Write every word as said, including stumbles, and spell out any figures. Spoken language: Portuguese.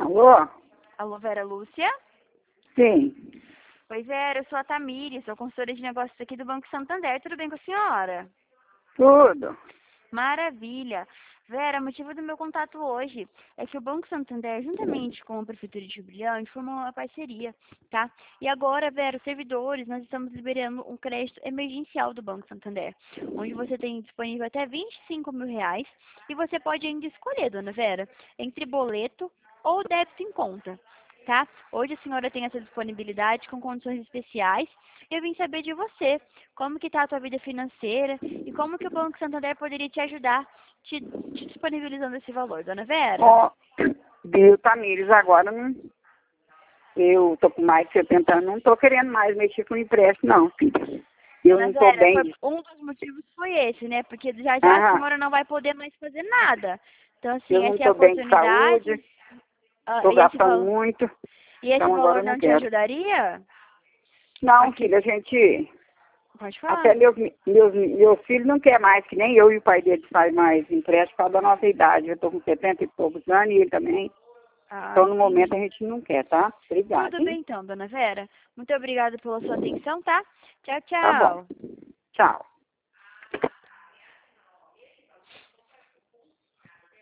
Alô? Alô, Vera Lúcia? Sim. Oi, Vera, eu sou a Tamires, sou consultora de negócios aqui do Banco Santander. Tudo bem com a senhora? Tudo. Maravilha. Vera, o motivo do meu contato hoje é que o Banco Santander, juntamente com a Prefeitura de Jubilão, formou uma parceria, tá? E agora, Vera, os servidores, nós estamos liberando um crédito emergencial do Banco Santander, onde você tem disponível até vinte e cinco mil reais e você pode ainda escolher, dona Vera, entre boleto ou débito em conta. Tá? Hoje a senhora tem essa disponibilidade com condições especiais. Eu vim saber de você, como que está a tua vida financeira e como que o Banco Santander poderia te ajudar, te, te disponibilizando esse valor, dona Vera. Ó, viu, Tamires, agora não, eu tô com mais de setenta anos, não tô querendo mais mexer com empréstimo, não, filha. Eu Dona não tô Vera, bem. foi, um dos motivos foi esse, né? Porque já já a Aham, senhora não vai poder mais fazer nada. Então, assim, eu não essa é a tô bem de oportunidade. saúde, Ah, tô e esse, gastando val muito, e esse então agora valor eu não não te quero. ajudaria? Não, Aqui, filha, a gente, pode até falar. meus, meus, meus filhos não querem mais, que nem eu e o pai deles faz mais empréstimo por causa da nossa idade. Eu tô com setenta e poucos anos e ele também. Ah, Então, no momento, entendi. a gente não quer, tá? Obrigada, Tudo hein? bem então, dona Vera. Muito obrigada pela sua atenção, tá? Tchau, Tá bom. tchau. Tchau.